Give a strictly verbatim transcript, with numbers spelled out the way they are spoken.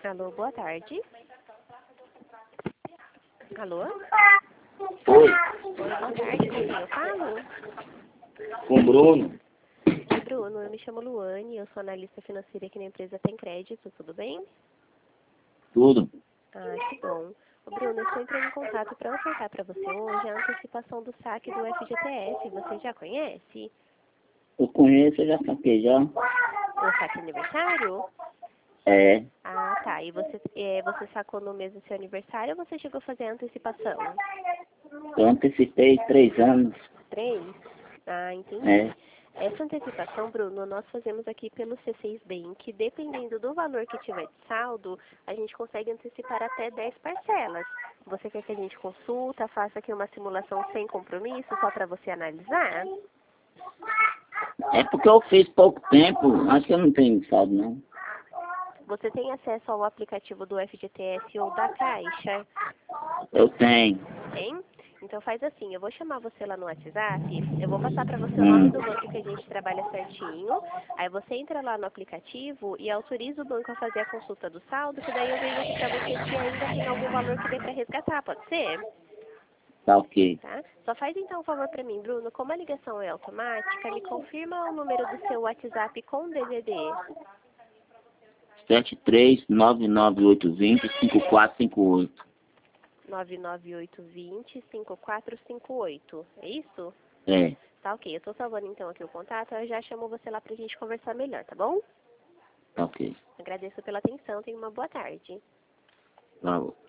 Alô, boa tarde. Alô? Oi, Oi, boa tarde, com quem eu falo? com o Bruno. Oi, Bruno, eu me chamo Luane, eu sou analista financeira aqui na empresa Tem Crédito, tudo bem? Tudo. Ah, que bom. Ô, Bruno, eu estou entrando em contato para ofertar para você hoje a antecipação do saque do F G T S. Você já conhece? Eu conheço, eu já saquei já. O saque aniversário? É, Ah, tá. E você, é, você sacou no mês do seu aniversário ou você chegou a fazer a antecipação? eu antecipei três anos. Três? Ah, É, entendi. Essa antecipação, Bruno, nós fazemos aqui pelo C seis Bank. Dependendo do valor que tiver de saldo, a gente consegue antecipar até dez parcelas. Você quer que a gente consulta, faça aqui uma simulação sem compromisso, só para você analisar? é porque eu fiz pouco tempo, acho que eu não tenho saldo não. Você tem acesso ao aplicativo do F G T S ou da Caixa? Eu tenho. Tem? Então faz assim, eu vou chamar você lá no WhatsApp, eu vou passar para você o nome Hum, do banco que a gente trabalha certinho, aí você entra lá no aplicativo e autoriza o banco a fazer a consulta do saldo, que daí eu vejo aqui para você se ainda tem algum valor que dê para resgatar, pode ser? tá ok. Tá? Só faz então um favor para mim, Bruno, como a ligação é automática, me confirma o número do seu WhatsApp com D D D. sete três nove nove oito dois zero cinco quatro cinco oito. nove nove oito dois zero cinco quatro cinco oito, é isso? É, Tá ok, eu tô salvando então aqui o contato, eu já chamo você lá pra gente conversar melhor, tá bom? tá ok. Agradeço pela atenção, tenha uma boa tarde. Tá bom.